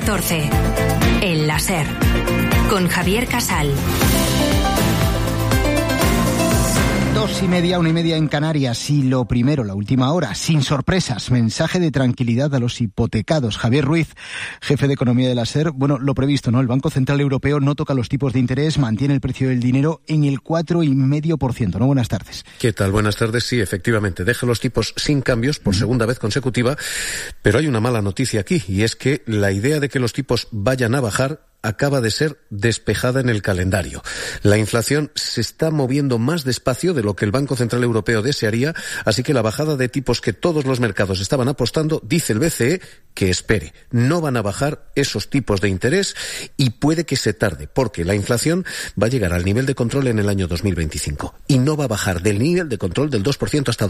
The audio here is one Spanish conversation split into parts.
14. El láser. Con Javier Casal. 2:30, 1:30 en Canarias. Y lo primero, la última hora, sin sorpresas. Mensaje de tranquilidad a los hipotecados. Javier Ruiz, jefe de economía de la SER. Bueno, lo previsto, ¿no? El Banco Central Europeo no toca los tipos de interés, mantiene el precio del dinero en el 4,5%, ¿no? Buenas tardes. ¿Qué tal? Buenas tardes. Sí, efectivamente, deja los tipos sin cambios por segunda vez consecutiva, pero hay una mala noticia aquí, y es que la idea de que los tipos vayan a bajar acaba de ser despejada en el calendario. La inflación se está moviendo más despacio de lo que el Banco Central Europeo desearía, así que la bajada de tipos que todos los mercados estaban apostando, dice el BCE, que espere. No van a bajar esos tipos de interés y puede que se tarde, porque la inflación va a llegar al nivel de control en el año 2025 y no va a bajar del nivel de control del 2% hasta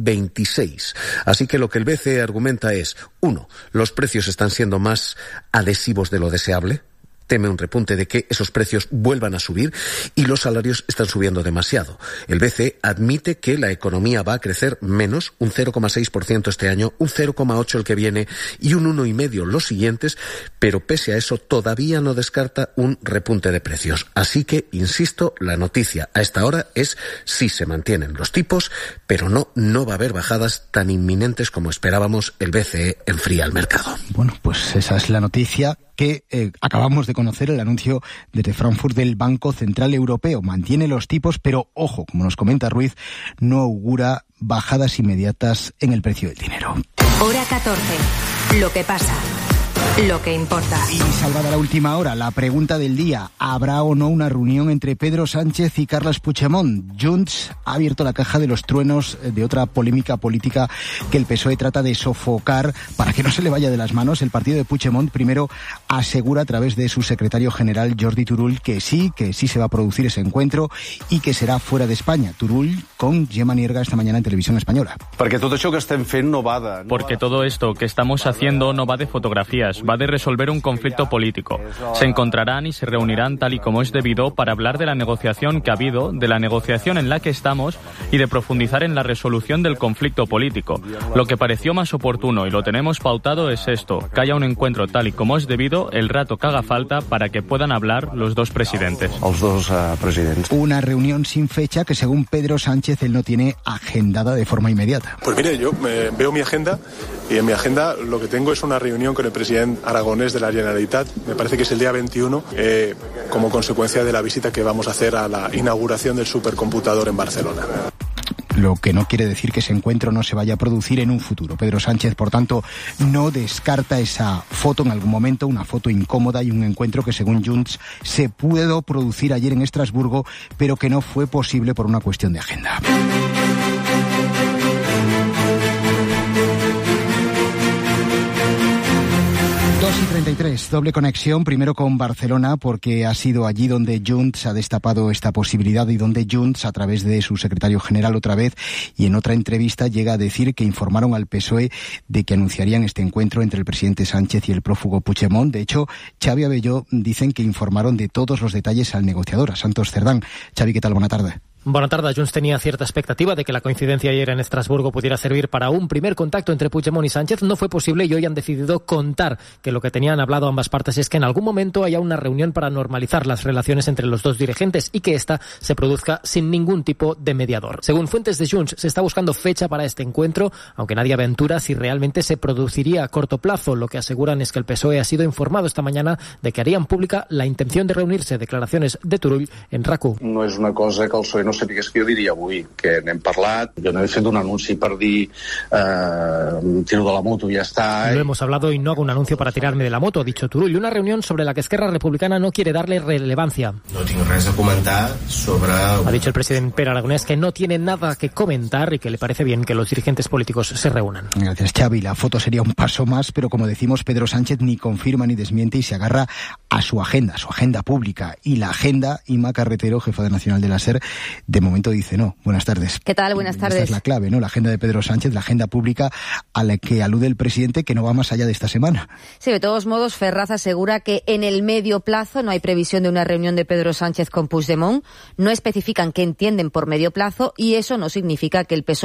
2026. Así que lo que el BCE argumenta es, 1, los precios están siendo más adhesivos de lo deseable. Teme un repunte de que esos precios vuelvan a subir y los salarios están subiendo demasiado. El BCE admite que la economía va a crecer menos, un 0,6% este año, un 0,8% el que viene y un 1,5% los siguientes, pero pese a eso todavía no descarta un repunte de precios. Así que, insisto, la noticia a esta hora es sí se mantienen los tipos, pero no va a haber bajadas tan inminentes como esperábamos. El BCE enfría el mercado. Bueno, pues esa es la noticia que acabamos de conocer, el anuncio desde Frankfurt del Banco Central Europeo. Mantiene los tipos, pero ojo, como nos comenta Ruiz, no augura bajadas inmediatas en el precio del dinero. Hora 14. Lo que pasa. Lo que importa. Y salvada la última hora, la pregunta del día. ¿Habrá o no una reunión entre Pedro Sánchez y Carles Puigdemont? Junts ha abierto la caja de los truenos de otra polémica política que el PSOE trata de sofocar para que no se le vaya de las manos. El partido de Puigdemont primero asegura a través de su secretario general Jordi Turull que sí se va a producir ese encuentro y que será fuera de España. Turull con Gemma Nierga esta mañana en Televisión Española. Porque todo esto que estamos haciendo no va de fotografías, va de resolver un conflicto político. Se encontrarán y se reunirán tal y como es debido para hablar de la negociación que ha habido, de la negociación en la que estamos y de profundizar en la resolución del conflicto político. Lo que pareció más oportuno y lo tenemos pautado es esto, que haya un encuentro tal y como es debido el rato que haga falta para que puedan hablar los dos presidentes. Una reunión sin fecha que según Pedro Sánchez él no tiene agendada de forma inmediata. Pues mire, yo veo mi agenda y en mi agenda lo que tengo es una reunión con el presidente aragonés de la Generalitat, me parece que es el día 21, como consecuencia de la visita que vamos a hacer a la inauguración del supercomputador en Barcelona. Lo que no quiere decir que ese encuentro no se vaya a producir en un futuro. Pedro Sánchez, por tanto, no descarta esa foto en algún momento, una foto incómoda y un encuentro que, según Junts, se pudo producir ayer en Estrasburgo, pero que no fue posible por una cuestión de agenda. 2:33, doble conexión, primero con Barcelona, porque ha sido allí donde Junts ha destapado esta posibilidad y donde Junts, a través de su secretario general otra vez, y en otra entrevista llega a decir que informaron al PSOE de que anunciarían este encuentro entre el presidente Sánchez y el prófugo Puigdemont. De hecho, Xavi Abelló dicen que informaron de todos los detalles al negociador, a Santos Cerdán. Xavi, ¿qué tal? Buena tarde. Buenas tardes. Junts tenía cierta expectativa de que la coincidencia ayer en Estrasburgo pudiera servir para un primer contacto entre Puigdemont y Sánchez. No fue posible y hoy han decidido contar que lo que tenían hablado ambas partes es que en algún momento haya una reunión para normalizar las relaciones entre los dos dirigentes y que ésta se produzca sin ningún tipo de mediador. Según fuentes de Junts, se está buscando fecha para este encuentro, aunque nadie aventura si realmente se produciría a corto plazo. Lo que aseguran es que el PSOE ha sido informado esta mañana de que harían pública la intención de reunirse. Declaraciones de Turull en RAC1. No és una cosa que el PSOE no sapigués que jo diria avui, que n'hem parlat. Jo no he fet un anunci per dir tiro de la moto y ya está. Lo hemos hablado y no hago un anuncio para tirarme de la moto, ha dicho Turull. Una reunión sobre la que Esquerra Republicana no quiere darle relevancia. No tinc res a comentar sobre... Ha dicho el presidente Pere Aragonès que no tiene nada que comentar y que le parece bien que los dirigentes políticos se reúnan. Gracias, Xavi. La foto sería un paso más, pero como decimos, Pedro Sánchez ni confirma ni desmiente y se agarra a su agenda pública. Y la agenda, Ima Carretero, jefa nacional de la SER, de momento dice no. Buenas tardes. ¿Qué tal? Buenas tardes. Esta es la clave, ¿no? La agenda de Pedro Sánchez, la agenda pública a la que alude el presidente, que no va más allá de esta semana. Sí, de todos modos, Ferraz asegura que en el medio plazo no hay previsión de una reunión de Pedro Sánchez con Puigdemont. No especifican qué entienden por medio plazo y eso no significa que el PSOE